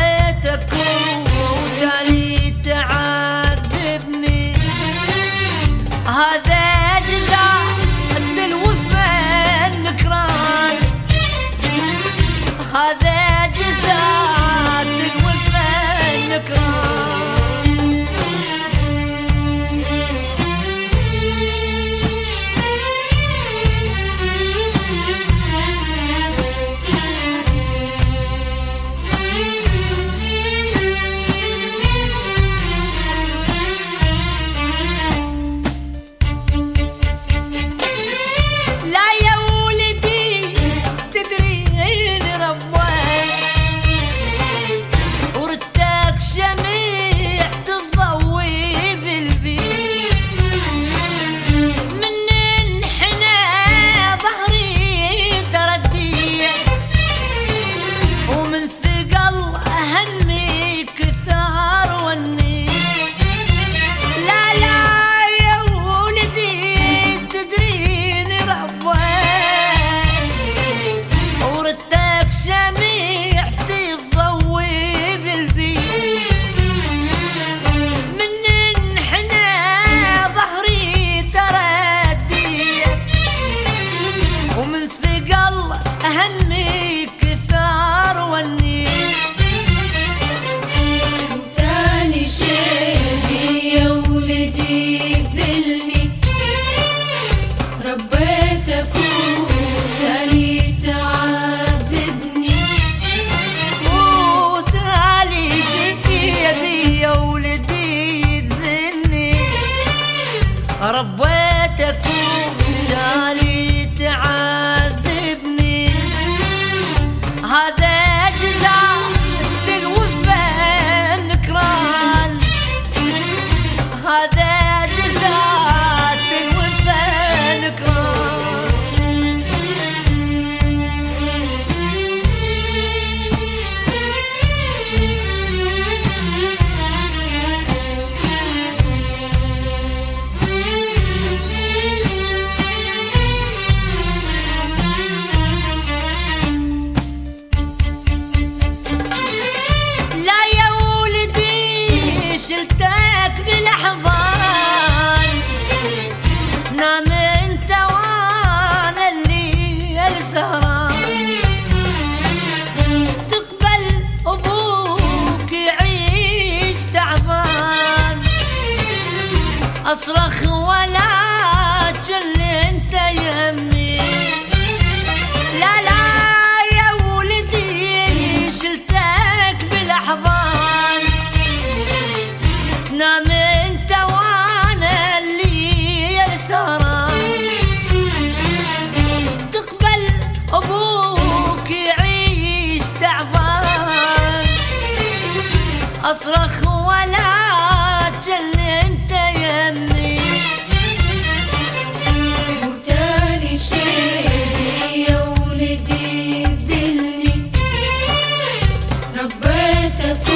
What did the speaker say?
ربيتك وتالي تعذبني، هذا جزاء الوفا النكران، هذا جزاء الوفا النكران. ربيتك وتالي تعذبني، هذا جزاء الوفا النكران، هذا جزاء الوفا النكران. نام انت وانا الليل سهران، تقبل ابوك يعيش تعبان، اصرخ ولا تجن انت يمي، لا لا يا ولدي شلتك بالاحضان، نام انت وانا الليل سهران، تقبل ابوك يعيش تعبان، اصرخ ولا تجن انت يمي، وتاني شيبي يا ولدي ذلني، ربيتك